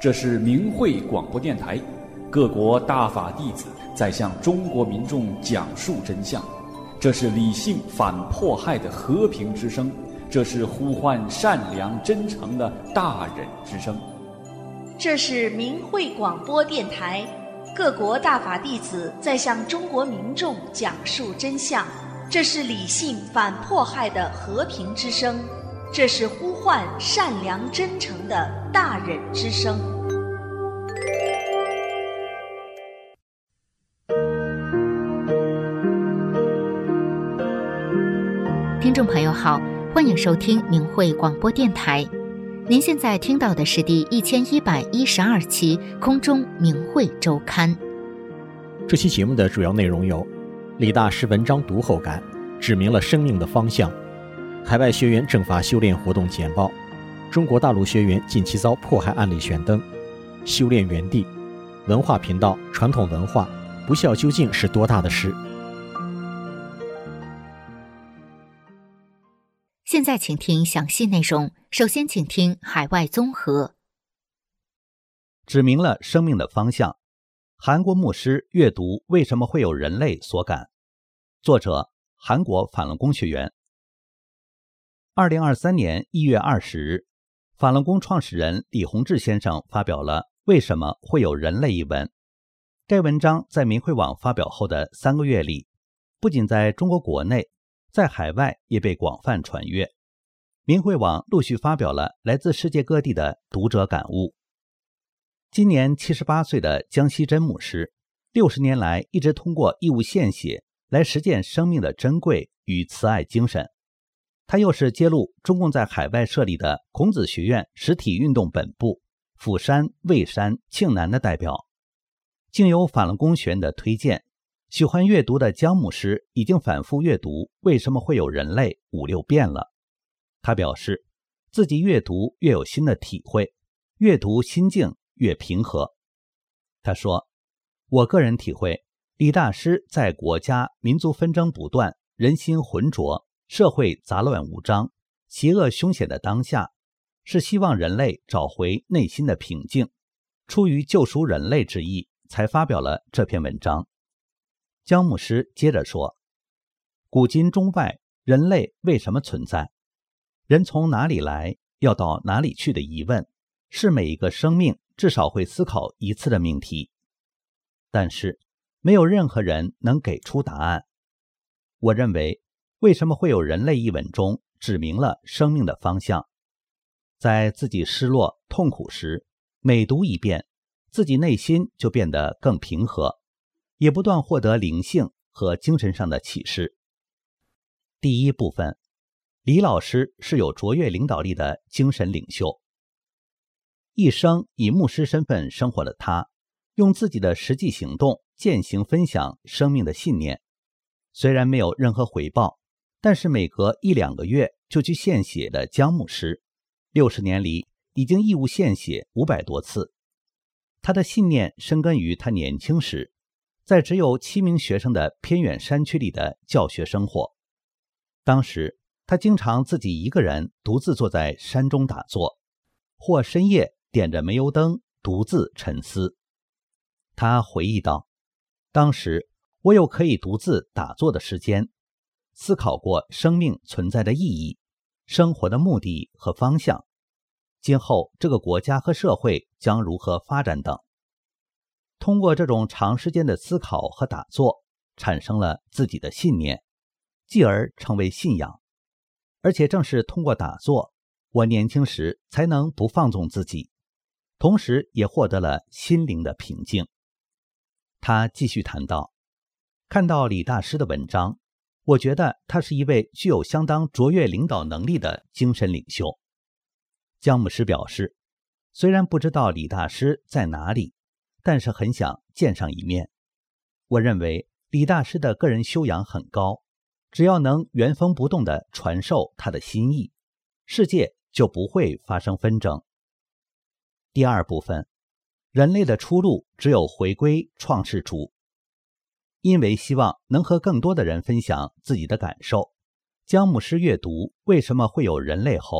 这是明慧广播电台，各国大法弟子在向中国民众讲述真相。这是理性反迫害的和平之声，这是呼唤善良真诚的大忍之声。 这是明慧广播电台，各国大法弟子在向中国民众讲述真相。这是理性反迫害的和平之声，这是呼唤善良真诚的大忍之声。 听众朋友好，欢迎收听明慧广播电台。您现在听到的是第1112期空中明慧周刊。 这期节目的主要内容有：李大师文章读后感，指明了生命的方向；海外学员正法修炼活动简报；中国大陆学员近期遭迫害案例悬灯；修炼原地；文化频道传统文化，不孝究竟是多大的事？ 现在请听详细内容。首先请听海外综合。 指明了生命的方向。韩国牧师阅读为什么会有人类所感。作者：韩国法轮功学员。2023年1月20日，法轮功创始人李洪志先生发表了《为什么会有人类》一文。该文章在明慧网发表后的3个月里，不仅在中国国内，在海外也被广泛传阅。明慧网陆续发表了来自世界各地的读者感悟。今年78岁的江希珍牧师，60年来一直通过义务献血来实践生命的珍贵与慈爱精神。他又是揭露中共在海外设立的孔子学院实体运动本部釜山、蔚山、庆南的代表。经由法轮功学院的推荐，喜欢阅读的江牧师已经反复阅读《为什么会有人类》5-6遍了。他表示，自己越读越有新的体会，越读心境越平和。他说，我个人体会，李大师在国家民族纷争不断、人心浑浊、社会杂乱无章、邪恶凶险的当下，是希望人类找回内心的平静，出于救赎人类之意，才发表了这篇文章。江牧师接着说，古今中外，人类为什么存在？人从哪里来，要到哪里去的疑问，是每一个生命至少会思考一次的命题。但是，没有任何人能给出答案。我认为，为什么会有人类一文中指明了生命的方向。在自己失落、痛苦时，每读一遍，自己内心就变得更平和，也不断获得灵性和精神上的启示。第一部分，李老师是有卓越领导力的精神领袖。一生以牧师身份生活的他，用自己的实际行动践行分享生命的信念。虽然没有任何回报，但是每隔1-2个月就去献血的江牧师，60年里已经义务献血500多次。他的信念深根于他年轻时，在只有7名学生的偏远山区里的教学生活。当时他经常自己一个人独自坐在山中打坐，或深夜点着煤油灯独自沉思。他回忆道，当时我有可以独自打坐的时间，思考过生命存在的意义、生活的目的和方向，今后这个国家和社会将如何发展等。通过这种长时间的思考和打坐，产生了自己的信念，继而成为信仰。而且正是通过打坐，我年轻时才能不放纵自己，同时也获得了心灵的平静。他继续谈到，看到李大师的文章，我觉得他是一位具有相当卓越领导能力的精神领袖。江牧师表示，虽然不知道李大师在哪里，但是很想见上一面。我认为李大师的个人修养很高，只要能原封不动地传授他的心意，世界就不会发生纷争。第二部分，人类的出路只有回归创世主。因为希望能和更多的人分享自己的感受，江牧师阅读为什么会有人类后，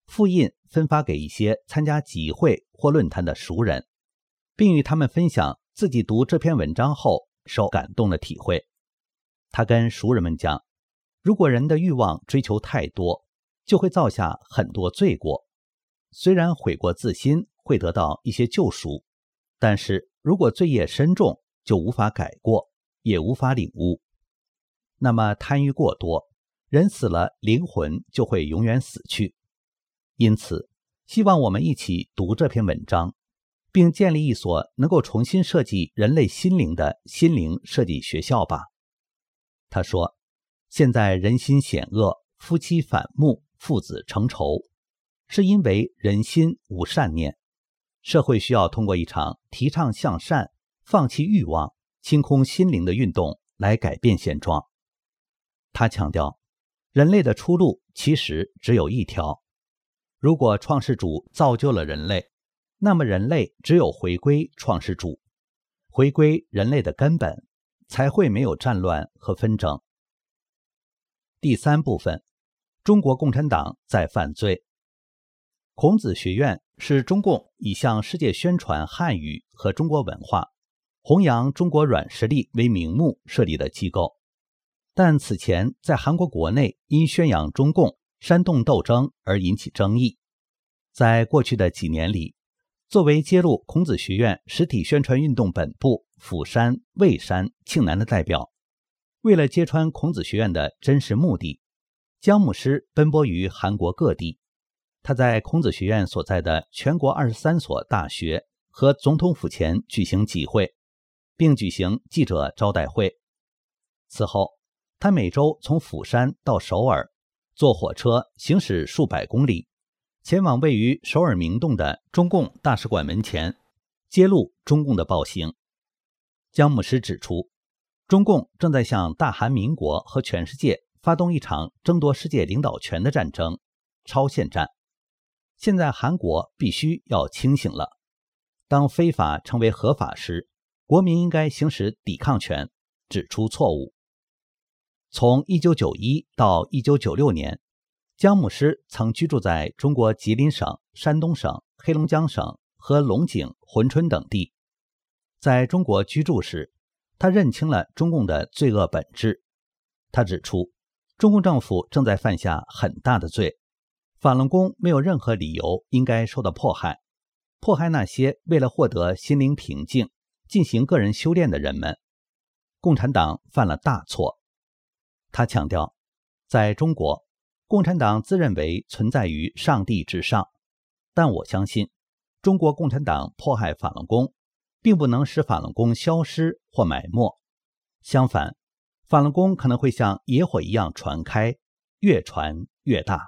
复印分发给一些参加集会或论坛的熟人，并与他们分享自己读这篇文章后受感动的体会。他跟熟人们讲，如果人的欲望追求太多，就会造下很多罪过。虽然悔过自新会得到一些救赎，但是如果罪业深重，就无法改过，也无法领悟。那么贪欲过多，人死了，灵魂就会永远死去。因此，希望我们一起读这篇文章，并建立一所能够重新设计人类心灵的心灵设计学校吧。他说，现在人心险恶，夫妻反目，父子成仇，是因为人心无善念。社会需要通过一场提倡向善、放弃欲望、清空心灵的运动来改变现状。他强调，人类的出路其实只有一条。如果创世主造就了人类，那么人类只有回归创世主，回归人类的根本，才会没有战乱和纷争。第三部分，中国共产党在犯罪。孔子学院是中共以向世界宣传汉语和中国文化，弘扬中国软实力为名目设立的机构，但此前在韩国国内因宣扬中共、煽动斗争而引起争议。在过去的几年里，作为揭露孔子学院实体宣传运动本部釜山、蔚山、庆南的代表，为了揭穿孔子学院的真实目的，姜牧师奔波于韩国各地。他在孔子学院所在的全国23所大学和总统府前举行集会，并举行记者招待会。此后，他每周从釜山到首尔，坐火车行驶数百公里，前往位于首尔明洞的中共大使馆门前，揭露中共的暴行。姜牧师指出，中共正在向大韩民国和全世界发动一场争夺世界领导权的战争，超限战。现在韩国必须要清醒了，当非法成为合法时，国民应该行使抵抗权，指出错误。从1991到1996年，姜牧师曾居住在中国吉林省、山东省、黑龙江省和龙井、珲春等地。在中国居住时，他认清了中共的罪恶本质。他指出，中共政府正在犯下很大的罪，法轮功没有任何理由应该受到迫害，迫害那些为了获得心灵平静、进行个人修炼的人们。共产党犯了大错。他强调，在中国，共产党自认为存在于上帝之上，但我相信，中国共产党迫害法轮功，并不能使法轮功消失或埋没。相反，法轮功可能会像野火一样传开，越传越大。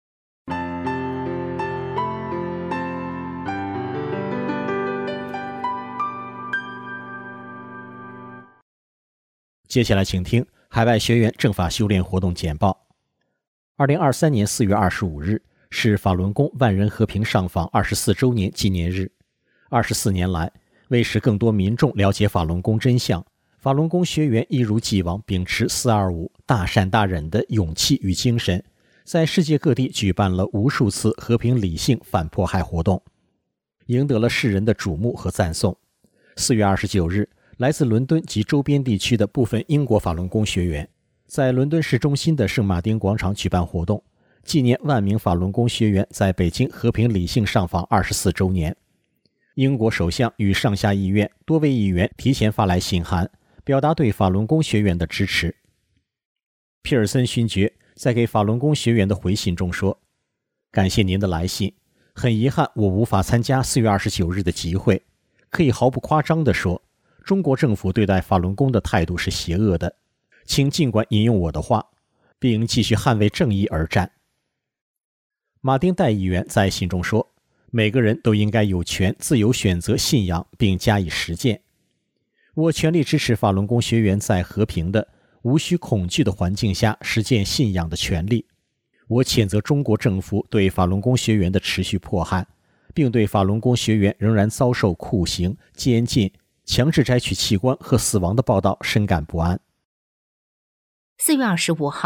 接下来请听海外学员正法修炼活动简报。2023年4月25日是法轮功万人和平上访24周年纪念日。24年来，为使更多民众了解法轮功真相，法轮功学员一如既往秉持425大善大忍的勇气与精神，在世界各地举办了无数次和平理性反迫害活动，赢得了世人的瞩目和赞颂。4月29日，来自伦敦及周边地区的部分英国法轮功学员在伦敦市中心的圣马丁广场举办活动，纪念万名法轮功学员在北京和平理性上访24周年。英国首相与上下议院多位议员提前发来信函，表达对法轮功学员的支持。皮尔森勋爵在给法轮功学员的回信中说，感谢您的来信，很遗憾我无法参加4月29日的集会。可以毫不夸张地说，中国政府对待法轮功的态度是邪恶的，请尽管引用我的话，并继续捍卫正义而战。马丁戴议员在信中说，每个人都应该有权自由选择信仰并加以实践。我全力支持法轮功学员在和平的、无需恐惧的环境下实践信仰的权利。我谴责中国政府对法轮功学员的持续迫害，并对法轮功学员仍然遭受酷刑、监禁、强制摘取器官和死亡的报道深感不安。 4月25号，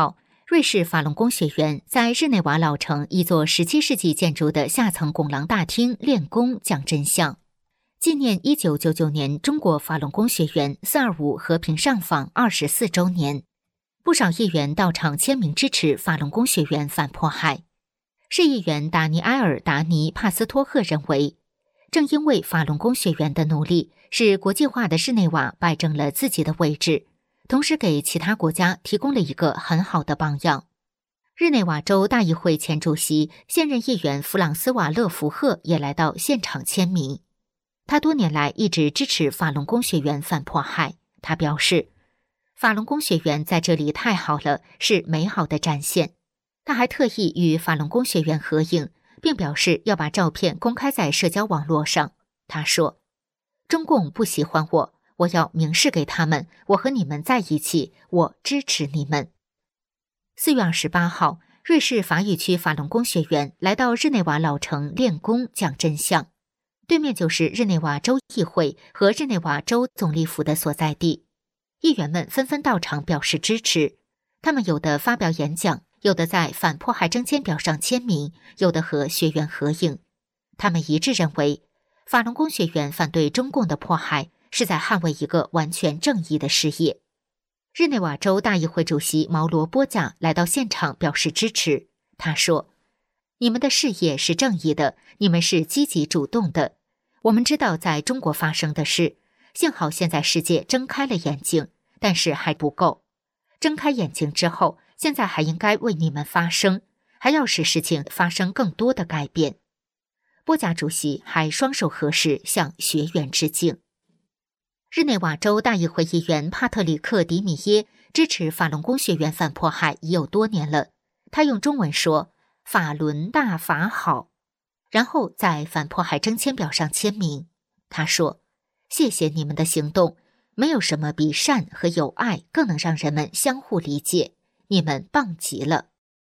瑞士法轮功学员在日内瓦老城一座17世纪建筑的下层拱廊大厅练功讲真相，纪念1999年中国法轮功学员425和平上访24周年。不少议员到场签名支持法轮功学员反迫害。市议员达尼埃尔·达尼帕斯托赫认为，正因为法轮功学员的努力，使国际化的日内瓦摆正了自己的位置，同时给其他国家提供了一个很好的榜样。日内瓦州大议会前主席、现任议员弗朗斯瓦·勒福赫也来到现场签名。他多年来一直支持法轮功学员反迫害。他表示，法轮功学员在这里太好了，是美好的展现。他还特意与法轮功学员合影，并表示要把照片公开在社交网络上。他说，中共不喜欢我，我要明示给他们，我和你们在一起，我支持你们。4月28号，瑞士法语区法轮功学员来到日内瓦老城练功讲真相，对面就是日内瓦州议会和日内瓦州总理府的所在地。议员们纷纷到场表示支持，他们有的发表演讲，有的在反迫害征签表上签名，有的和学员合影。他们一致认为，法轮功学员反对中共的迫害，是在捍卫一个完全正义的事业。日内瓦州大议会主席毛罗波贾来到现场表示支持。他说，你们的事业是正义的，你们是积极主动的。我们知道在中国发生的事，幸好现在世界睁开了眼睛，但是还不够。睁开眼睛之后，现在还应该为你们发声，还要使事情发生更多的改变。波贾主席还双手合十向学员致敬。日内瓦州大议会议员帕特里克·迪米耶支持法轮功学员反迫害已有多年了。他用中文说：“法轮大法好。”然后在反迫害征签表上签名。他说：“谢谢你们的行动，没有什么比善和友爱更能让人们相互理解。你们棒极了。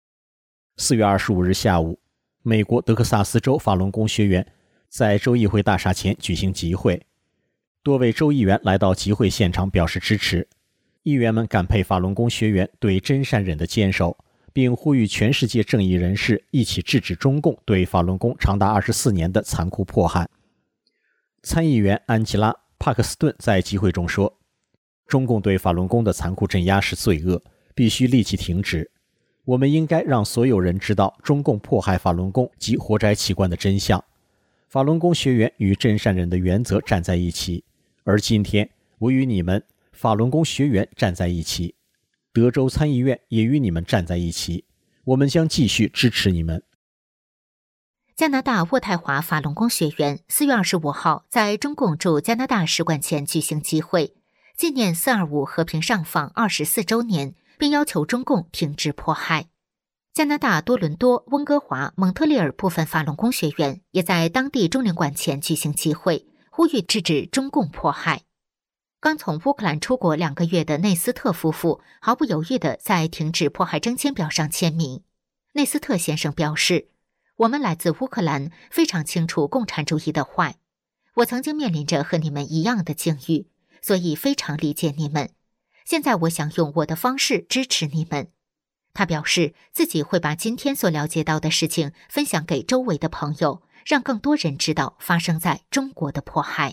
”4月25日下午，美国德克萨斯州法轮功学员在州议会大厦前举行集会，多位州议员来到集会现场表示支持。议员们感佩法轮功学员对真善忍的坚守，并呼吁全世界正义人士一起制止中共对法轮功长达24年的残酷迫害。参议员安吉拉·帕克斯顿在集会中说，中共对法轮功的残酷镇压是罪恶，必须立即停止。我们应该让所有人知道中共迫害法轮功及活摘器官的真相。法轮功学员与真善忍的原则站在一起，而今天我与你们法轮功学员站在一起，德州参议院也与你们站在一起，我们将继续支持你们。 加拿大渥太华法轮功学员4月25号在中共驻加拿大使馆前举行集会，纪念425和平上访24周年，并要求中共停止迫害。加拿大多伦多、温哥华、蒙特利尔部分法轮功学员也在当地中领馆前举行集会，呼吁制止中共迫害。刚从乌克兰出国2个月的内斯特夫妇毫不犹豫地在停止迫害征签表上签名。内斯特先生表示，我们来自乌克兰，非常清楚共产主义的坏。我曾经面临着和你们一样的境遇，所以非常理解你们。现在我想用我的方式支持你们。他表示自己会把今天所了解到的事情分享给周围的朋友，让更多人知道发生在中国的迫害。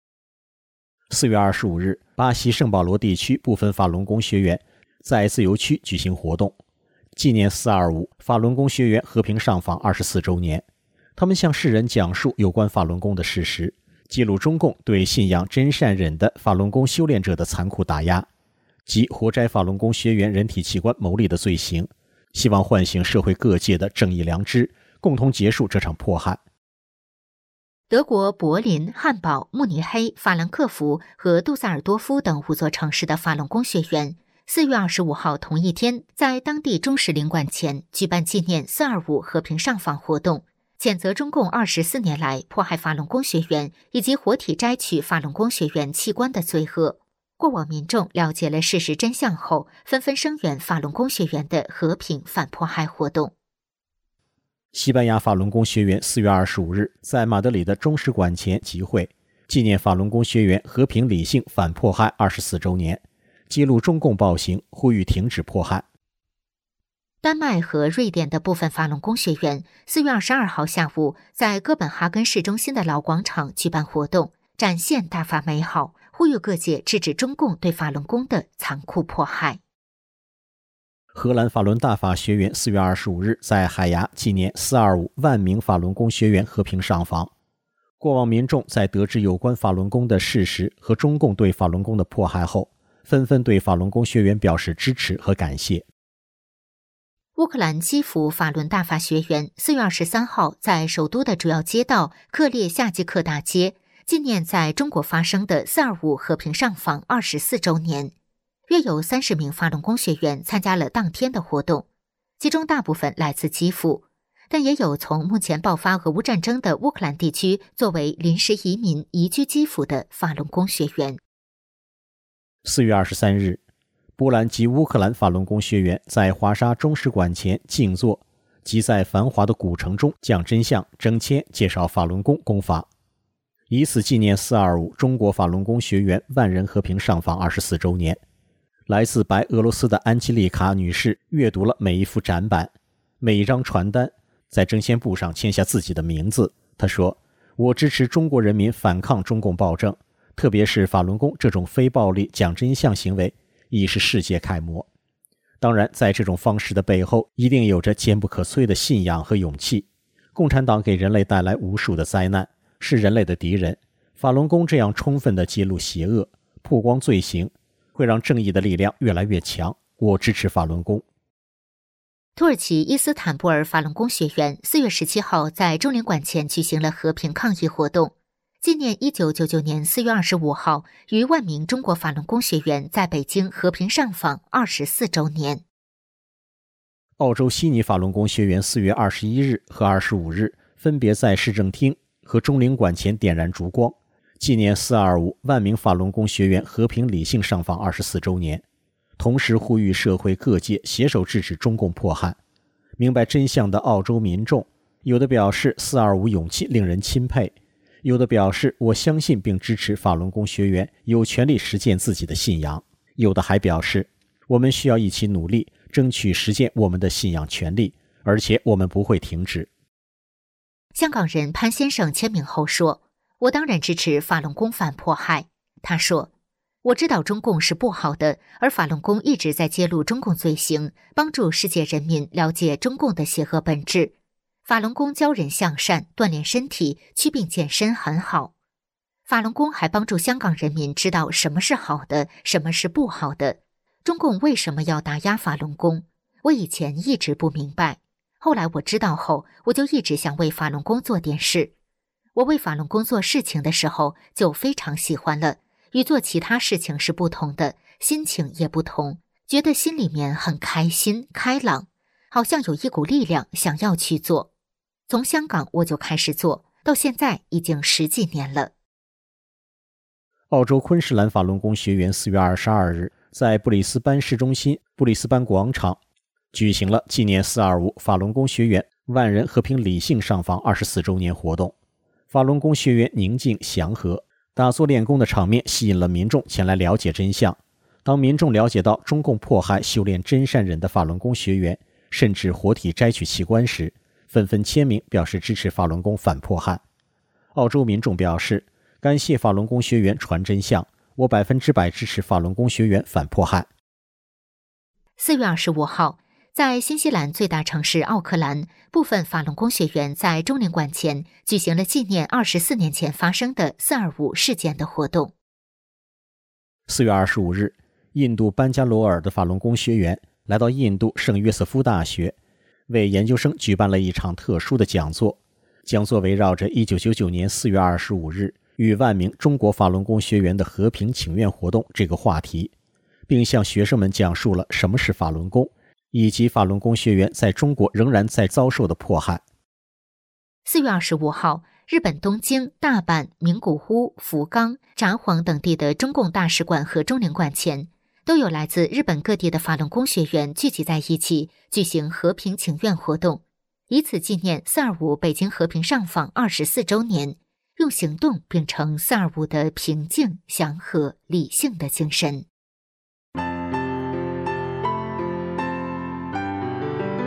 4月25日，巴西圣保罗地区部分法轮功学员在自由区举行活动，纪念425法轮功学员和平上访24周年。他们向世人讲述有关法轮功的事实，记录中共对信仰真善忍的法轮功修炼者的残酷打压，及活摘法轮功学员人体器官牟利的罪行，希望唤醒社会各界的正义良知，共同结束这场迫害。 德国柏林、汉堡、慕尼黑、法兰克福和杜塞尔多夫等5座城市的法轮功学员4月25号同一天在当地中使领馆前举办纪念425和平上访活动，谴责中共24年来迫害法轮功学员以及活体摘取法轮功学员器官的罪恶。过往民众了解了事实真相后，纷纷声援法轮功学员的和平反迫害活动。 西班牙法轮功学员4月25日在马德里的中使馆前集会，纪念法轮功学员和平理性反迫害24周年，记录中共暴行，呼吁停止迫害。 丹麦和瑞典的部分法轮功学员4月22号下午在哥本哈根市中心的老广场举办活动，展现大法美好，呼吁各界制止中共对法轮功的残酷迫害。 荷兰法轮大法学院4月25日在海牙纪念425万名法轮功学员和平上访。过往民众在得知有关法轮功的事实和中共对法轮功的迫害后，纷纷对法轮功学员表示支持和感谢。 乌克兰基辅法轮大法学员4月23号在首都的主要街道克列夏季克大街纪念在中国发生的425和平上访24周年。约有30名法轮功学员参加了当天的活动，其中大部分来自基辅，但也有从目前爆发俄乌战争的乌克兰地区作为临时移民移居基辅的法轮功学员。 4月23日，波兰及乌克兰法轮功学员在华沙中使馆前静坐，即在繁华的古城中讲真相、征签、介绍法轮功功法，以此纪念425中国法轮功学员万人和平上访24周年。来自白俄罗斯的安吉丽卡女士阅读了每一幅展板，每一张传单，在征签簿上签下自己的名字。她说：“我支持中国人民反抗中共暴政，特别是法轮功这种非暴力讲真相行为，已是世界楷模。当然，在这种方式的背后，一定有着坚不可摧的信仰和勇气。共产党给人类带来无数的灾难，是人类的敌人。法轮功这样充分地揭露邪恶、曝光罪行，会让正义的力量越来越强。我支持法轮功。” 土耳其伊斯坦布尔法轮功学员4月17号在中领馆前举行了和平抗议活动，纪念1999年4月25号逾万名中国法轮功学员在北京和平上访24周年。 澳洲悉尼法轮功学员4月21日和25日分别在市政厅和中领馆前点燃烛光，纪念425万名法轮功学员和平理性上访24周年，同时呼吁社会各界携手制止中共迫害。明白真相的澳洲民众，有的表示425勇气令人钦佩，有的表示我相信并支持法轮功学员有权利实践自己的信仰，有的还表示我们需要一起努力，争取实践我们的信仰权利，而且我们不会停止。 香港人潘先生签名后说：“我当然支持法轮功反迫害。”他说：“我知道中共是不好的，而法轮功一直在揭露中共罪行，帮助世界人民了解中共的邪恶本质。法轮功教人向善，锻炼身体，祛病健身很好。法轮功还帮助香港人民知道什么是好的，什么是不好的。中共为什么要打压法轮功？我以前一直不明白，后来我知道后，我就一直想为法轮功做点事。我为法轮功做事情的时候就非常喜欢了，与做其他事情是不同的，心情也不同，觉得心里面很开心开朗，好像有一股力量想要去做。从香港我就开始做，到现在已经10几年了。” 澳洲昆士兰法轮功学员4月22日在布里斯班市中心布里斯班广场举行了纪念425法轮功学员万人和平理性上访24周年活动。法轮功学员宁静祥和，打坐练功的场面吸引了民众前来了解真相。当民众了解到中共迫害修炼真善忍的法轮功学员，甚至活体摘取器官时，纷纷签名表示支持法轮功反迫害。澳洲民众表示，感谢法轮功学员传真相，我100%支持法轮功学员反迫害。 4月25号，在新西兰最大城市奥克兰，部分法轮功学员在中领馆前举行了纪念24年前发生的425事件的活动。 4月25日，印度班加罗尔的法轮功学员来到印度圣约瑟夫大学，为研究生举办了一场特殊的讲座。讲座围绕着1999年4月25日逾万名中国法轮功学员的和平请愿活动这个话题，并向学生们讲述了什么是法轮功，以及法轮功学员在中国仍然在遭受的迫害。 4月25号，日本东京、大阪、名古屋、福冈、札幌等地的中共大使馆和中领馆前，都有来自日本各地的法轮功学员聚集在一起，举行和平请愿活动，以此纪念425北京和平上访24周年，用行动秉承425的平静、祥和、理性的精神。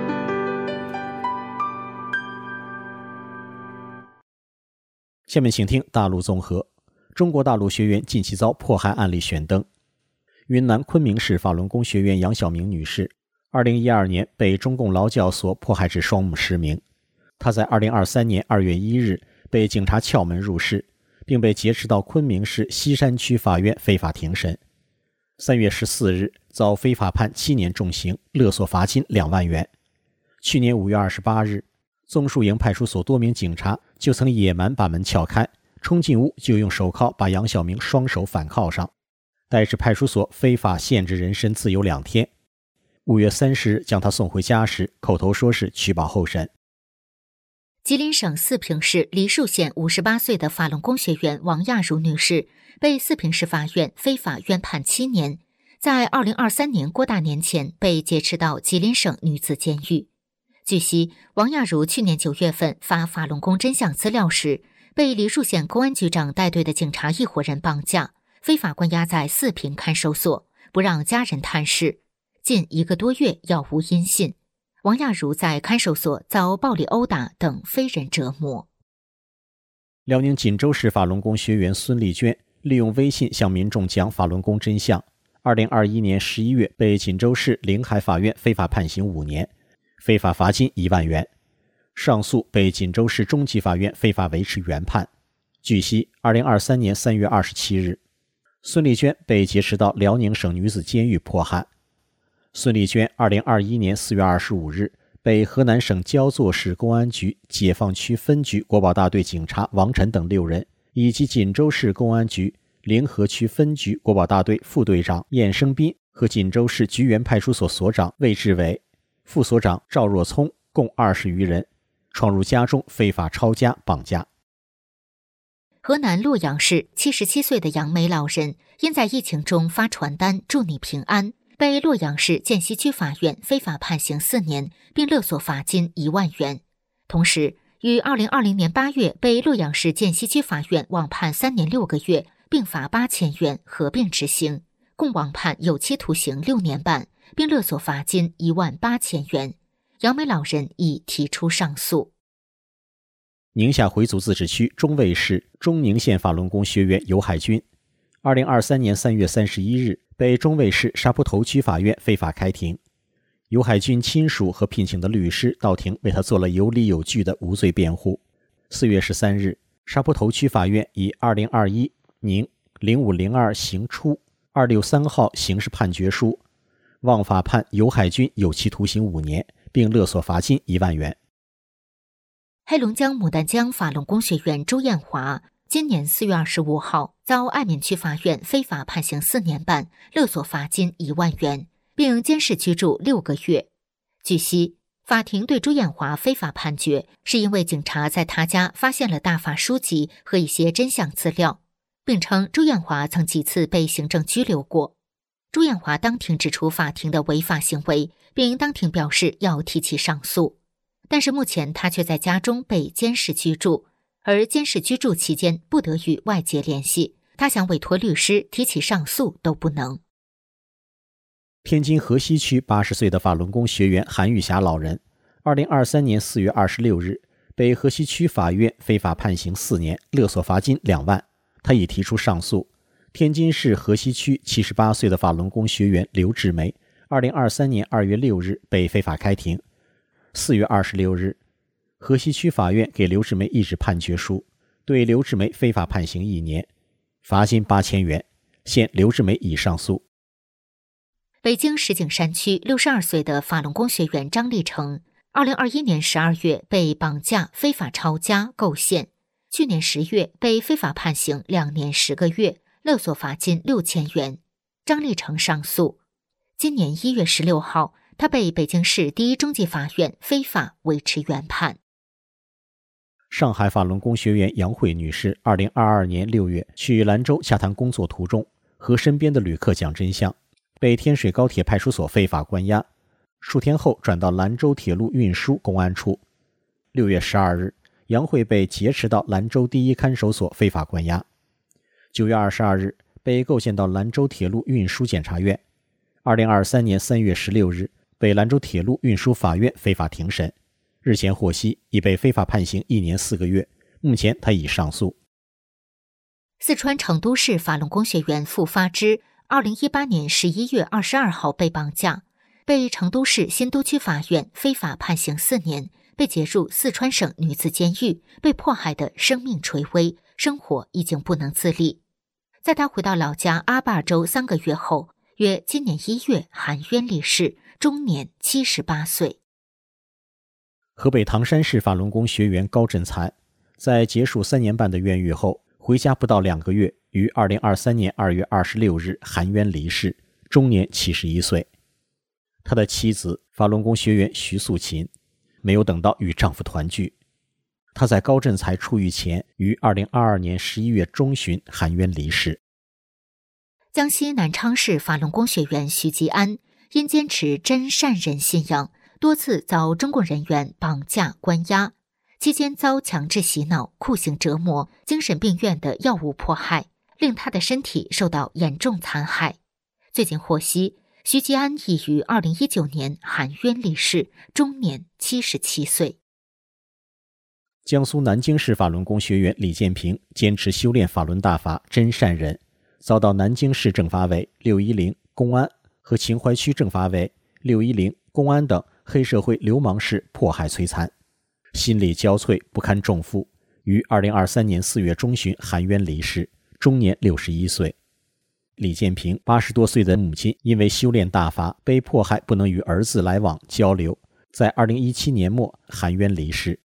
下面请听大陆综合。中国大陆学员近期遭迫害案例选登。云南昆明市法轮功学员杨晓明女士2012年被中共劳教所迫害至双目失明。她在2023年2月1日被警察撬门入室，并被劫持到昆明市西山区法院非法庭审。3月14日遭非法判7年重刑，勒索罚金2万元。去年5月28日，综述营派出所多名警察就曾野蛮把门撬开，冲进屋就用手铐把杨晓明双手反铐上，带至派出所非法限制人身自由2天。5月30日将他送回家时，口头说是取保候审。 吉林省四平市梨树县58岁的法轮功学员王亚茹女士被四平市法院非法院判7年，在2023年过大年前被劫持到吉林省女子监狱。据悉，王亚茹去年9月份发法轮功真相资料时，被梨树县公安局长带队的警察一伙人绑架，非法关押在四平看守所，不让家人探视，近1个多月杳无音信。王亚茹在看守所遭暴力殴打等非人折磨。 辽宁锦州市法轮功学员孙丽娟利用微信向民众讲法轮功真相，2021年11月被锦州市临海法院非法判刑5年，非法罚金1万元。上诉被锦州市中级法院非法维持原判。据悉，2023年3月27日，孙丽娟被劫持到辽宁省女子监狱迫害。孙丽娟2021年4月25日被河南省焦作市公安局解放区分局国保大队警察王晨等6人，以及锦州市公安局临河区分局国保大队副队长晏生斌和锦州市菊园派出所所长魏志伟、副所长赵若聪共20余人，闯入家中非法抄家绑架。 河南洛阳市77岁的杨梅老人因在疫情中发传单祝你平安，被洛阳市涧西区法院非法判刑4年，并勒索罚金1万元。同时，于2020年8月被洛阳市涧西区法院网判3年6个月，并罚8000元合并执行，共网判有期徒刑6年半，并勒索罚金18000元。杨梅老人已提出上诉。 宁夏回族自治区中卫市中宁县法轮功学员尤海军2023年3月31日被中卫市沙坡头区法院非法开庭。尤海军亲属和聘请的律师到庭为他做了有理有据的无罪辩护。4月13日，沙坡头区法院以2021宁0502刑初263号刑事判决书枉法判尤海军有期徒刑5年，并勒索罚金1万元。 黑龙江牡丹江法轮功学员周艳华今年4月25号遭爱民区法院非法判刑4年半，勒索罚金1万元，并监视居住6个月。据悉，法庭对周艳华非法判决，是因为警察在他家发现了大法书籍和一些真相资料，并称周艳华曾几次被行政拘留过。周艳华当庭指出法庭的违法行为，并当庭表示要提起上诉。但是目前他却在家中被监视居住，而监视居住期间不得与外界联系，他想委托律师提起上诉都不能。 天津河西区80岁的法轮功学员韩玉霞老人2023年4月26日被河西区法院非法判刑4年，勒索罚金2万，他已提出上诉。天津市河西区78岁的法轮功学员刘志梅2023年2月6日被非法开庭。4月26日，河西区法院给刘志梅一纸判决书，对刘志梅非法判刑1年，罚金8000元，现刘志梅已上诉。 北京石景山区62岁的法轮功学员张立成2021年12月被绑架非法抄家构陷，去年10月被非法判刑2年10个月，勒索罚金6000元。张立成上诉。今年1月16号，他被北京市第一中级法院非法维持原判。 上海法轮功学员杨慧女士2022年6月去兰州洽谈工作途中，和身边的旅客讲真相，被天水高铁派出所非法关押，数天后转到兰州铁路运输公安处。6月12日，杨慧被劫持到兰州第一看守所非法关押。9月22日，被构陷到兰州铁路运输检察院。2023年3月16日，被兰州铁路运输法院非法庭审。日前获悉，已被非法判刑1年4个月， 目前他已上诉。 四川成都市法轮功学员付发之2018年11月22号被绑架，被成都市新都区法院非法判刑4年，被解入四川省女子监狱，被迫害的生命垂危，生活已经不能自理。在他回到老家阿坝州3个月后，约今年1月含冤离世，终年78岁。 河北唐山市法轮功学员高振才在结束3年半的冤狱后，回家不到2个月，于2023年2月26日含冤离世，终年71岁。他的妻子法轮功学员徐素琴没有等到与丈夫团聚，她在高振才出狱前于2022年11月中旬含冤离世。 江西南昌市法轮功学员徐吉安因坚持真善忍信仰，多次遭中共人员绑架关押，期间遭强制洗脑、酷刑折磨、精神病院的药物迫害，令他的身体受到严重残害。最近获悉，徐吉安已于2019年含冤离世，终年77岁。 江苏南京市法轮功学员李建平坚持修炼法轮大法真善忍，遭到南京市政法委、610公安和秦淮区政法委、610公安等黑社会流氓式迫害摧残，心力交瘁，不堪重负，于2023年4月中旬含冤离世，终年61岁。李建平80多岁的母亲因为修炼大法被迫害不能与儿子来往交流，在2017年末含冤离世。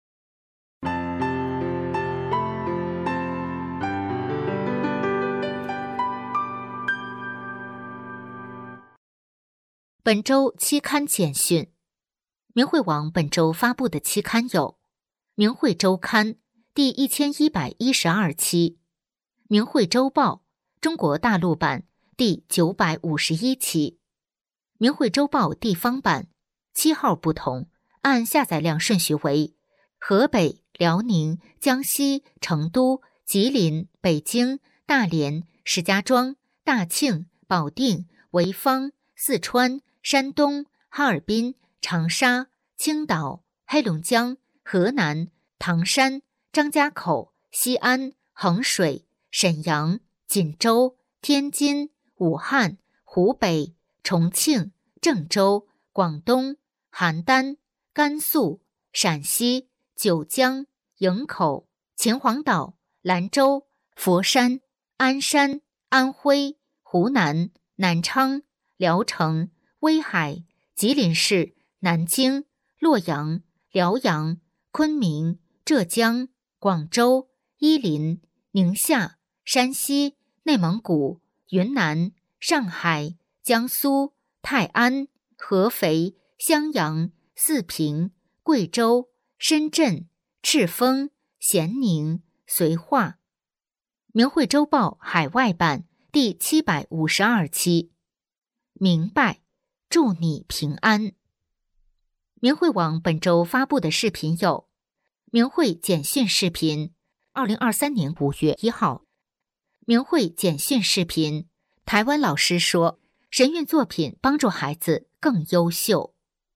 本周期刊简讯。明慧网本周发布的期刊有：明慧周刊第1112期，明慧周报中国大陆版第951期，明慧周报地方版7号不同，按下载量顺序为河北、辽宁、江西、成都、吉林、北京、大连、石家庄、大庆、保定、潍坊、四川、山东、哈尔滨、长沙、青岛、黑龙江、河南、唐山、张家口、西安、衡水、沈阳、锦州、天津、武汉、湖北、重庆、郑州、广东、邯郸、甘肃、陕西、九江、营口、秦皇岛、兰州、佛山、鞍山、安徽、湖南、南昌、聊城、威海、吉林市、南京、洛阳、辽阳、昆明、浙江、广州、伊林、宁夏、山西、内蒙古、云南、上海、江苏、泰安、合肥、襄阳、四平、贵州、深圳、赤峰、咸宁、绥化。明慧周报海外版第752期，明白，祝你平安。明慧网本周发布的视频有：明慧简讯视频，2023年5月1号。明慧简讯视频，台湾老师说，神韵作品帮助孩子更优秀。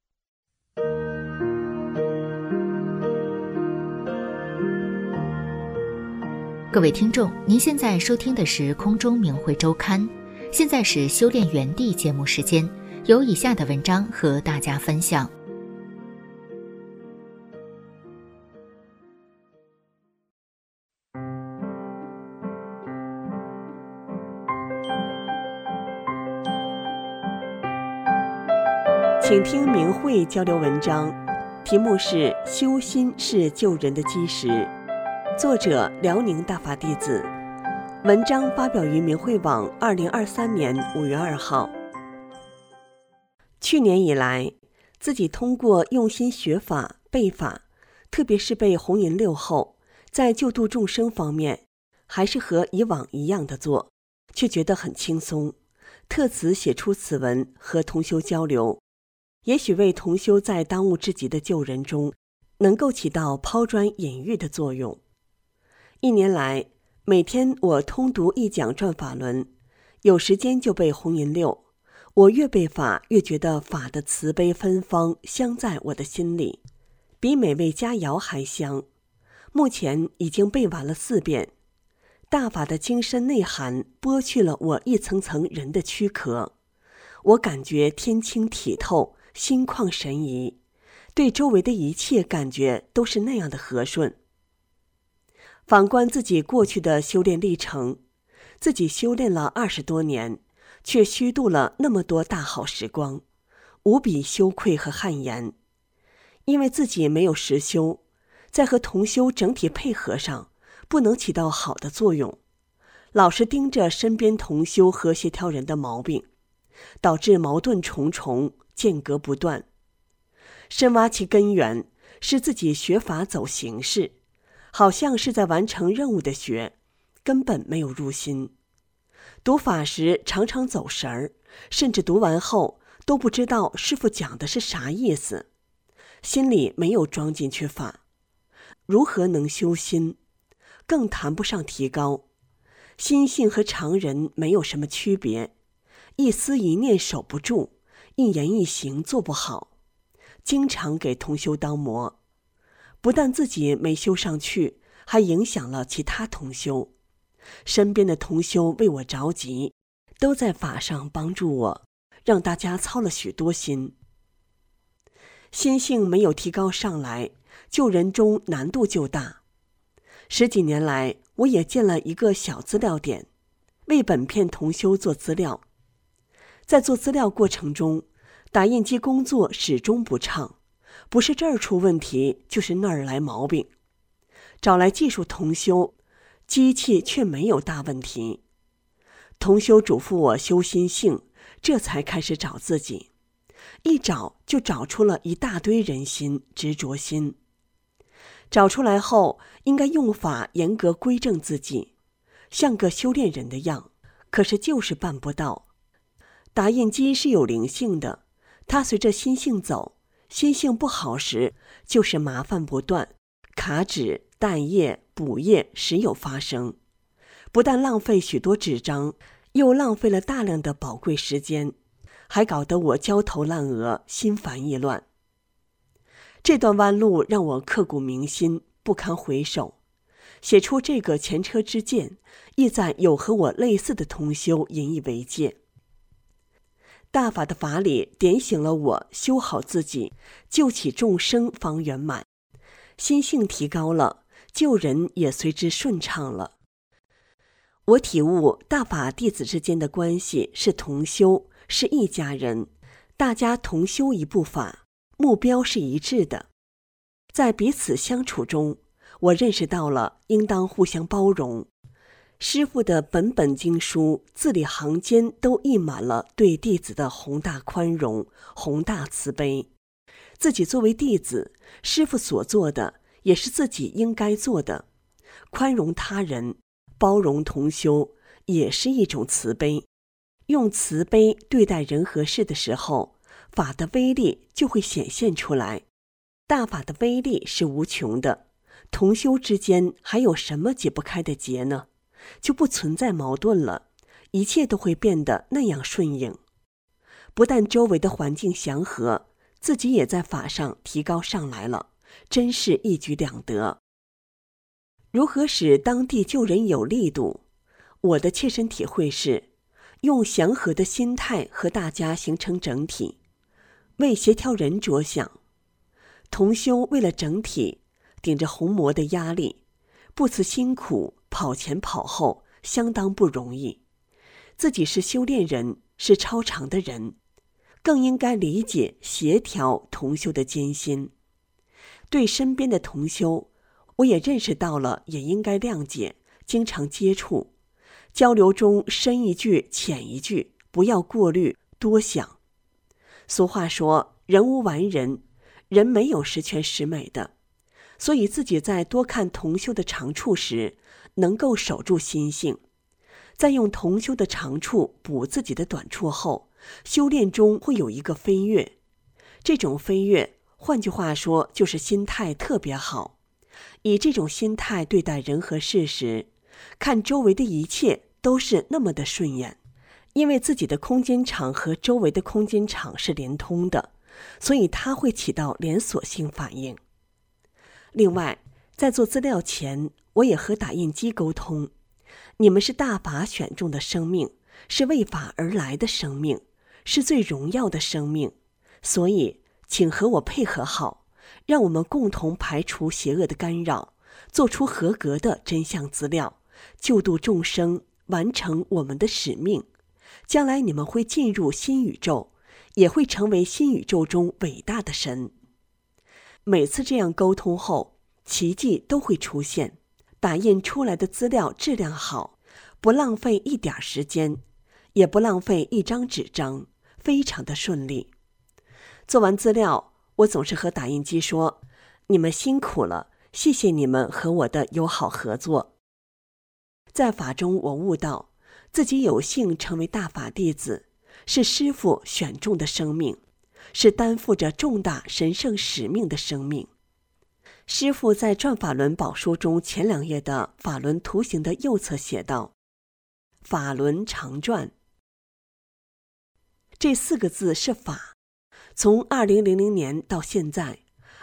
各位听众，您现在收听的是空中明慧周刊，现在是修炼园地节目时间，有以下的文章和大家分享。 请听明慧交流文章，题目是修心是救人的基石，作者辽宁大法弟子，文章发表于明慧网2023年5月2号。去年以来，自己通过用心学法背法，特别是背红银六后，在救度众生方面还是和以往一样的做，却觉得很轻松，特此写出此文和同修交流，也许为同修在当务之急的救人中能够起到抛砖引玉的作用。1年来，每天我通读一讲转法轮，有时间就背红银六，我越背法越觉得法的慈悲芬芳香在我的心里，比美味佳肴还香。 目前已经背完了4遍。大法的精深内涵剥去了我一层层人的躯壳，我感觉天清体透，心旷神怡，对周围的一切感觉都是那样的和顺。反观自己过去的修炼历程，自己修炼了20多年，却虚度了那么多大好时光，无比羞愧和汗颜。因为自己没有实修，在和同修整体配合上不能起到好的作用，老是盯着身边同修和协调人的毛病，导致矛盾重重，间隔不断。深挖其根源，是自己学法走形式，好像是在完成任务的学，根本没有入心。读法时常常走神儿，甚至读完后都不知道师父讲的是啥意思，心里没有装进去法，如何能修心？更谈不上提高。心性和常人没有什么区别，一思一念守不住，一言一行做不好，经常给同修当磨，不但自己没修上去，还影响了其他同修。身边的同修为我着急，都在法上帮助我，让大家操了许多心。心性没有提高上来，救人中难度就大。10几年来，我也建了一个小资料点，为本片同修做资料。在做资料过程中，打印机工作始终不畅，不是这儿出问题，就是那儿来毛病。找来技术同修，机器却没有大问题。同修嘱咐我修心性，这才开始找自己。一找就找出了一大堆人心、执着心。找出来后，应该用法严格规正自己，像个修炼人的样，可是就是办不到。打印机是有灵性的，它随着心性走，心性不好时，就是麻烦不断，卡纸、淡页、补页时有发生，不但浪费许多纸张，又浪费了大量的宝贵时间，还搞得我焦头烂额，心烦意乱。这段弯路让我刻骨铭心，不堪回首。写出这个前车之鉴，意在有和我类似的同修引以为戒。大法的法理点醒了我，修好自己，救起众生方圆满。心性提高了，救人也随之顺畅了。我体悟大法弟子之间的关系是同修，是一家人，大家同修一部法，目标是一致的。在彼此相处中，我认识到了应当互相包容。师父的本本经书字里行间都溢满了对弟子的宏大宽容、宏大慈悲。自己作为弟子，师父所做的也是自己应该做的。宽容他人，包容同修，也是一种慈悲。用慈悲对待人和事的时候，法的威力就会显现出来。大法的威力是无穷的，同修之间还有什么解不开的结呢？就不存在矛盾了，一切都会变得那样顺应。不但周围的环境祥和，自己也在法上提高上来了，真是一举两得。如何使当地救人有力度？我的切身体会是，用祥和的心态和大家形成整体，为协调人着想。同修为了整体，顶着红魔的压力，不辞辛苦，跑前跑后，相当不容易。自己是修炼人，是超常的人，更应该理解协调同修的艰辛。对身边的同修，我也认识到了，也应该谅解，经常接触，交流中深一句浅一句，不要过滤多想。俗话说，人无完人，人没有十全十美的，所以自己在多看同修的长处时，能够守住心性，在用同修的长处补自己的短处后，修炼中会有一个飞跃。这种飞跃，换句话说，就是心态特别好。以这种心态对待人和事时，看周围的一切都是那么的顺眼。因为自己的空间场和周围的空间场是连通的，所以它会起到连锁性反应。另外， 在做资料前，我也和打印机沟通。你们是大法选中的生命，是为法而来的生命，是最荣耀的生命，所以请和我配合好，让我们共同排除邪恶的干扰，做出合格的真相资料，救度众生，完成我们的使命。将来你们会进入新宇宙，也会成为新宇宙中伟大的神。每次这样沟通后，奇迹都会出现，打印出来的资料质量好，不浪费一点时间，也不浪费一张纸张，非常的顺利。做完资料，我总是和打印机说，你们辛苦了，谢谢你们和我的友好合作。在法中，我悟到自己有幸成为大法弟子，是师父选中的生命，是担负着重大神圣使命的生命。师父在《转法轮宝书》中前2页的法轮图形的右侧写道：法轮常转。这4个字是法，从2000年到现在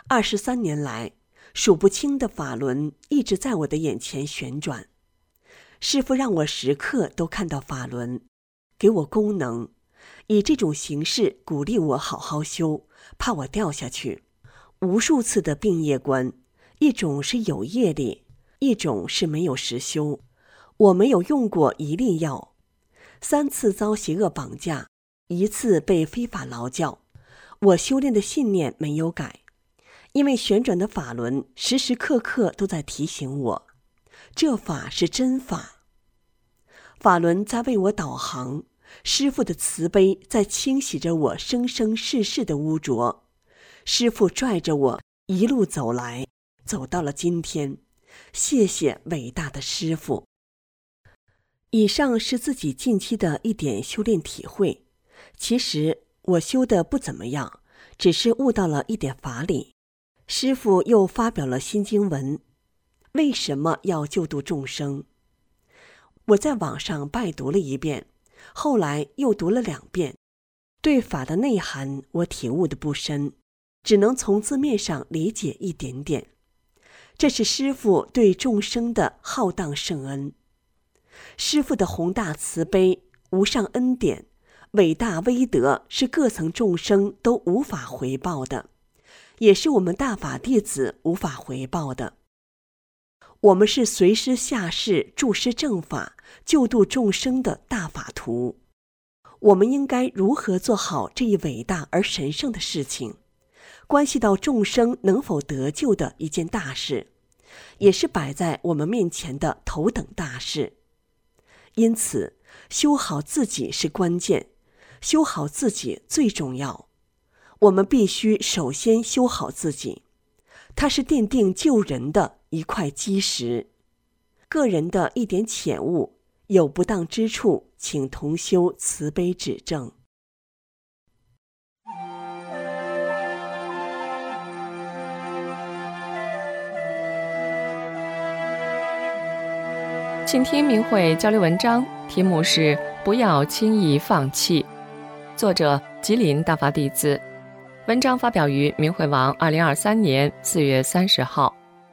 23年来，数不清的法轮一直在我的眼前旋转。师父让我时刻都看到法轮，给我功能，以这种形式鼓励我好好修，怕我掉下去。无数次的病业观，一种是有业力，一种是没有实修。我没有用过一粒药，3次遭邪恶绑架，1次被非法劳教。我修炼的信念没有改，因为旋转的法轮时时刻刻都在提醒我，这法是真法。法轮在为我导航，师父的慈悲在清洗着我生生世世的污浊。师父拽着我一路走来，走到了今天。谢谢伟大的师父。以上是自己近期的一点修炼体会。其实我修得不怎么样，只是悟到了一点法理。师父又发表了新经文，为什么要救度众生？我在网上拜读了1遍，后来又读了2遍。对法的内涵我体悟的不深，只能从字面上理解一点点。这是师父对众生的浩荡圣恩。师父的宏大慈悲、无上恩典、伟大威德是各层众生都无法回报的，也是我们大法弟子无法回报的。我们是随师下士助师正法、救度众生的大法徒。我们应该如何做好这一伟大而神圣的事情，关系到众生能否得救的一件大事，也是摆在我们面前的头等大事。因此，修好自己是关键，修好自己最重要。我们必须首先修好自己，它是奠定救人的一块基石。个人的一点浅悟，有不当之处，请同修慈悲指正。 请听明慧交流文章，题目是不要轻易放弃，作者吉林大法弟子。文章发表于明慧网2023年4月30号。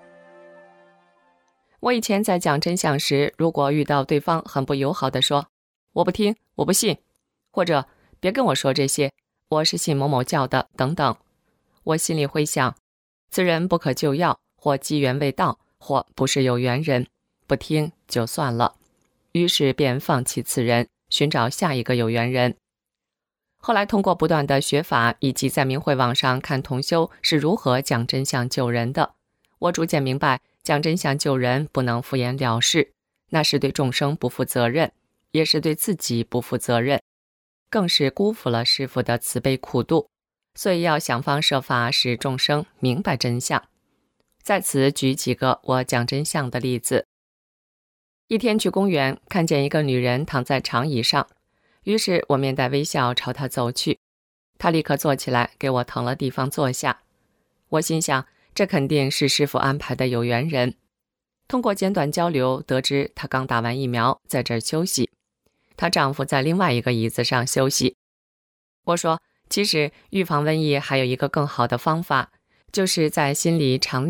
我以前在讲真相时，如果遇到对方很不友好地说我不听，我不信，或者别跟我说这些，我是信某某教的等等，我心里会想，此人不可救药，或机缘未到，或不是有缘人，不听就算了，于是便放弃此人，寻找下一个有缘人。后来通过不断的学法，以及在明慧网上看同修是如何讲真相救人的，我逐渐明白，讲真相救人不能敷衍了事，那是对众生不负责任，也是对自己不负责任，更是辜负了师父的慈悲苦度，所以要想方设法使众生明白真相。在此举几个我讲真相的例子。一天去公园，看见一个女人躺在长椅上，于是我面带微笑朝她走去，她立刻坐起来给我腾了地方坐下。我心想，这肯定是师父安排的有缘人。通过简短交流得知，她刚打完疫苗，在这儿休息，她丈夫在另外一个椅子上休息。我说，其实预防瘟疫还有一个更好的方法，就是在心里常念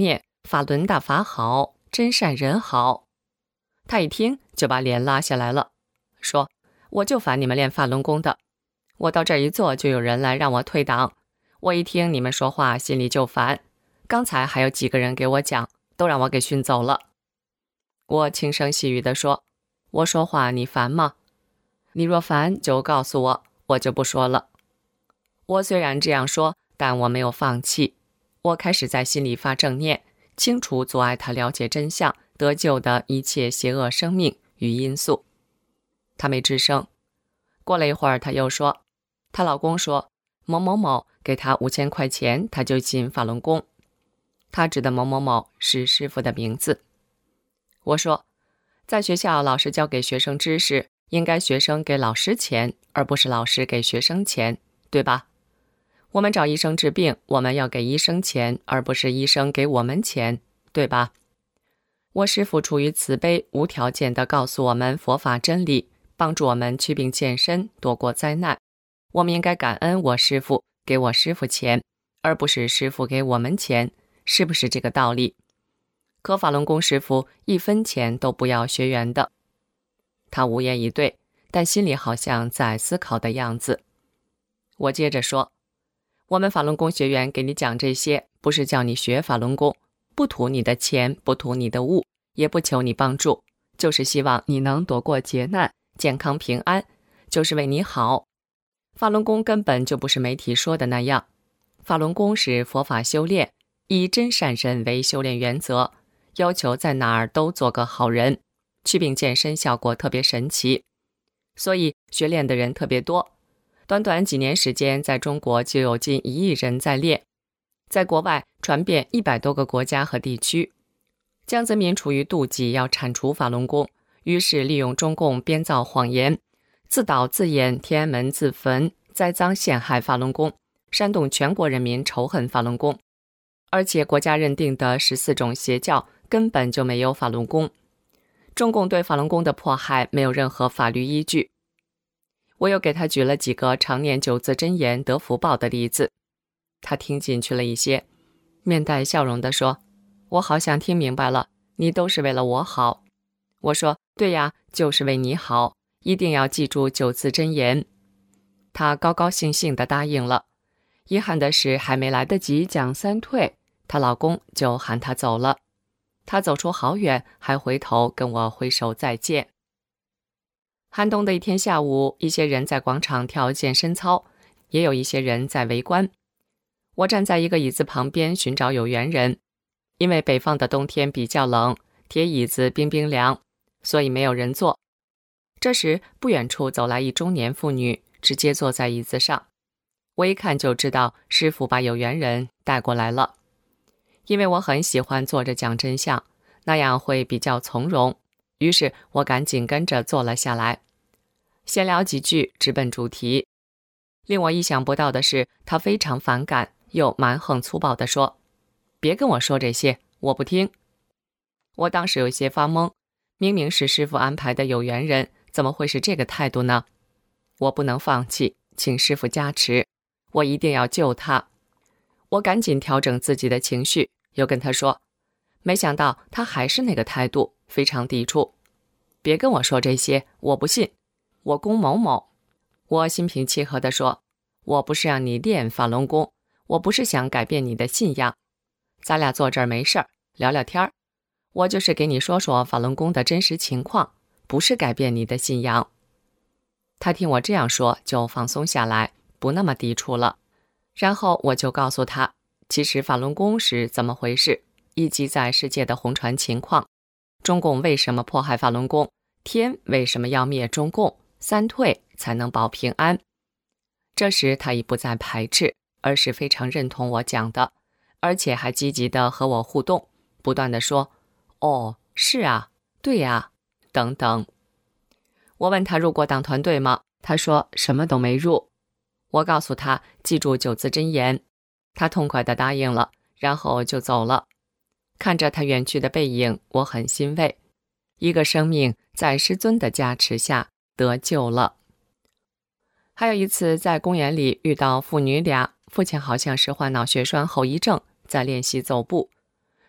法轮大法好，真善人好。他一听就把脸拉下来了，说我就烦你们练法轮功的，我到这儿一坐就有人来让我退档，我一听你们说话心里就烦，刚才还有几个人给我讲，都让我给训走了。我轻声细语地说，我说话你烦吗？你若烦就告诉我，我就不说了。我虽然这样说，但我没有放弃，我开始在心里发正念，清除阻碍他了解真相得救的一切邪恶生命与因素。她没吱声。过了一会儿，她又说，她老公说某某某给她5000块钱，她就进法轮功。她指的某某某是师傅的名字。我说，在学校老师教给学生知识，应该学生给老师钱，而不是老师给学生钱，对吧？我们找医生治病，我们要给医生钱，而不是医生给我们钱，对吧？我师父出于慈悲，无条件地告诉我们佛法真理，帮助我们祛病健身，躲过灾难。我们应该感恩我师父，给我师父钱，而不是师父给我们钱，是不是这个道理？可法轮功师父1分钱都不要学员的。他无言以对，但心里好像在思考的样子。我接着说，我们法轮功学员给你讲这些，不是叫你学法轮功，不图你的钱，不图你的物，也不求你帮助，就是希望你能躲过劫难，健康平安，就是为你好。法轮功根本就不是媒体说的那样，法轮功是佛法修炼，以真善人为修炼原则，要求在哪儿都做个好人，祛病健身效果特别神奇，所以学练的人特别多。短短几年时间，在中国就有近1亿人在练，在国外传遍100多个国家和地区。江泽民处于妒忌要铲除法轮功，于是利用中共编造谎言，自导自演天安门自焚，栽赃陷害法轮功，煽动全国人民仇恨法轮功。而且国家认定的14种邪教根本就没有法轮功，中共对法轮功的迫害没有任何法律依据。我又给他举了几个常念9字真言得福报的例子，他听进去了一些，面带笑容地说，我好像听明白了，你都是为了我好。我说，对呀，就是为你好，一定要记住9字真言。他高高兴兴地答应了。遗憾的是，还没来得及讲3退，她老公就喊她走了。她走出好远，还回头跟我挥手再见。寒冬的一天下午，一些人在广场跳健身操，也有一些人在围观。我站在一个椅子旁边寻找有缘人，因为北方的冬天比较冷，铁椅子冰冰凉，所以没有人坐。这时不远处走来一中年妇女，直接坐在椅子上。我一看就知道师父把有缘人带过来了。因为我很喜欢坐着讲真相，那样会比较从容，于是我赶紧跟着坐了下来。闲聊几句，直奔主题。令我意想不到的是，他非常反感，又蛮横粗暴地说，别跟我说这些，我不听。我当时有些发懵，明明是师父安排的有缘人，怎么会是这个态度呢？我不能放弃，请师父加持，我一定要救他。我赶紧调整自己的情绪，又跟他说，没想到他还是那个态度，非常抵触。别跟我说这些，我不信。我公某某，我心平气和地说，我不是让你练法轮功，我不是想改变你的信仰，咱俩坐这儿没事儿聊聊天儿，我就是给你说说法轮功的真实情况，不是改变你的信仰。他听我这样说，就放松下来，不那么抵触了。然后我就告诉他，其实法轮功是怎么回事，以及在世界的红传情况，中共为什么迫害法轮功，天为什么要灭中共，3退才能保平安。这时他已不再排斥，而是非常认同我讲的，而且还积极地和我互动，不断地说，哦，是啊，对啊，等等。我问他入过党团队吗？他说什么都没入。我告诉他记住9字真言，他痛快地答应了，然后就走了。看着他远去的背影，我很欣慰，一个生命在师尊的加持下得救了。还有一次在公园里遇到父女俩，父亲好像是患脑血栓后遗症，在练习走步。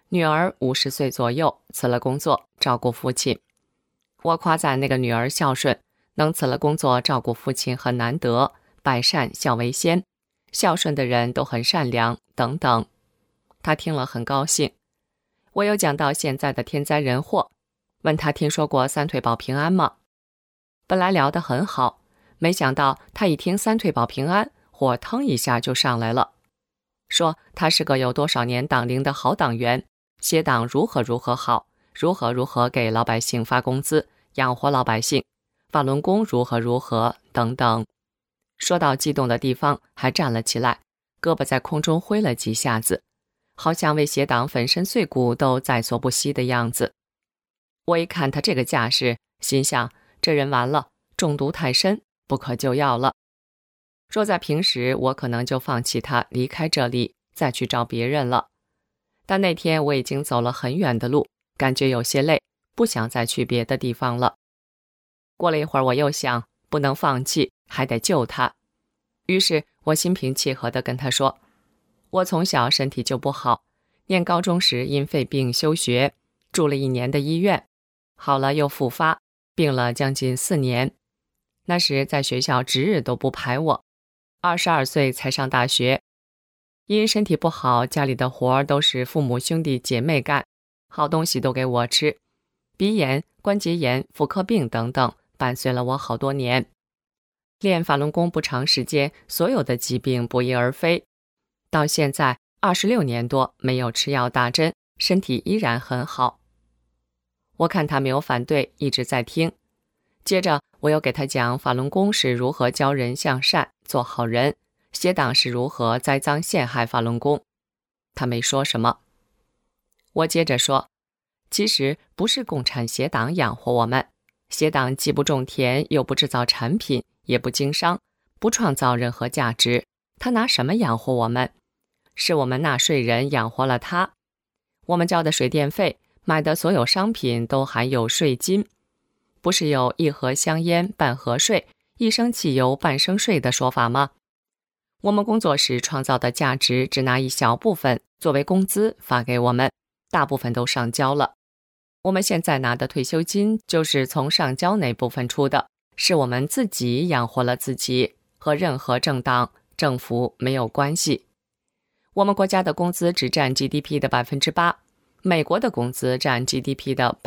女儿50岁左右，辞了工作，照顾父亲。我夸赞那个女儿孝顺，能辞了工作照顾父亲很难得，百善孝为先，孝顺的人都很善良，等等。他听了很高兴。我又讲到现在的天灾人祸，问他听说过三退保平安吗？本来聊得很好，没想到他一听三退保平安，火腾一下就上来了，说他是个有多少年党龄的好党员，协党如何如何好，如何给老百姓发工资，养活老百姓，法轮功如何如何等等。说到激动的地方还站了起来，胳膊在空中挥了几下子，好像为协党粉身碎骨都在所不惜的样子。我一看他这个架势，心想这人完了，中毒太深，不可救药了。若在平时，我可能就放弃他，离开这里，再去找别人了。但那天我已经走了很远的路，感觉有些累，不想再去别的地方了。过了一会儿，我又想，不能放弃，还得救他。于是我心平气和地跟他说，我从小身体就不好，念高中时因肺病休学，住了1年的医院，好了又复发，病了将近4年。那时在学校值日都不排我，22岁才上大学。因身体不好，家里的活都是父母兄弟姐妹干，好东西都给我吃，鼻炎、关节炎、妇科病等等，伴随了我好多年。练法轮功不长时间，所有的疾病不翼而飞，到现在26年多没有吃药打针，身体依然很好。我看他没有反对，一直在听。接着我又给他讲法轮功是如何教人向善做好人，协党是如何栽赃陷害法轮功。他没说什么。我接着说，其实不是共产协党养活我们，协党既不种田，又不制造产品，也不经商，不创造任何价值，他拿什么养活我们？是我们纳税人养活了他。我们交的水电费，买的所有商品都含有税金。不是有1盒香烟半盒税，1升汽油半升税的说法吗？我们工作时创造的价值只拿一小部分作为工资发给我们，大部分都上交了。我们现在拿的退休金就是从上交那部分出的，是我们自己养活了自己，和任何政党、政府没有关系。我们国家的工资只占 GDP 的 8%， 美国的工资占 GDP 的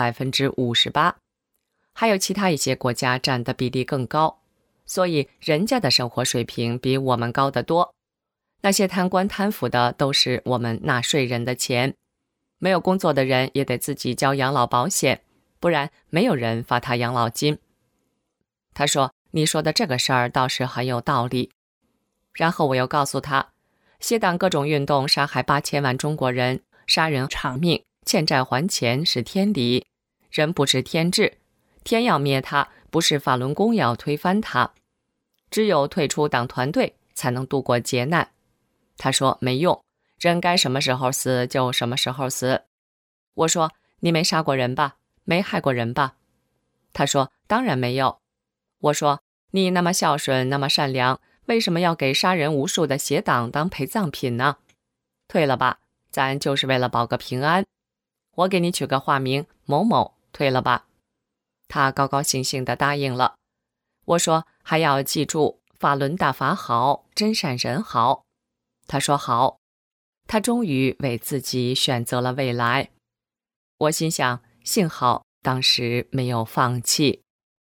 58%，还有其他一些国家占的比例更高，所以人家的生活水平比我们高得多。那些贪官贪腐的都是我们纳税人的钱，没有工作的人也得自己交养老保险，不然没有人发他养老金。他说，你说的这个事儿倒是很有道理。然后我又告诉他，协党各种运动杀害8000万中国人，杀人偿命，欠债还钱是天理，人不知天志，天要灭他，不是法轮功要推翻他，只有退出党团队才能度过劫难。他说没用，人该什么时候死就什么时候死。我说你没杀过人吧，没害过人吧？他说当然没有。我说你那么孝顺，那么善良，为什么要给杀人无数的协党当陪葬品呢？退了吧，咱就是为了保个平安。我给你取个化名某某，退了吧。他高高兴兴地答应了。我说还要记住，法轮大法好，真善人好。他说好。他终于为自己选择了未来。我心想，幸好当时没有放弃。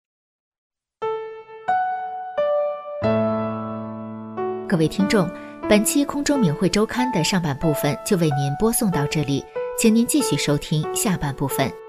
各位听众，本期空中明慧周刊的上半部分就为您播送到这里，请您继续收听下半部分。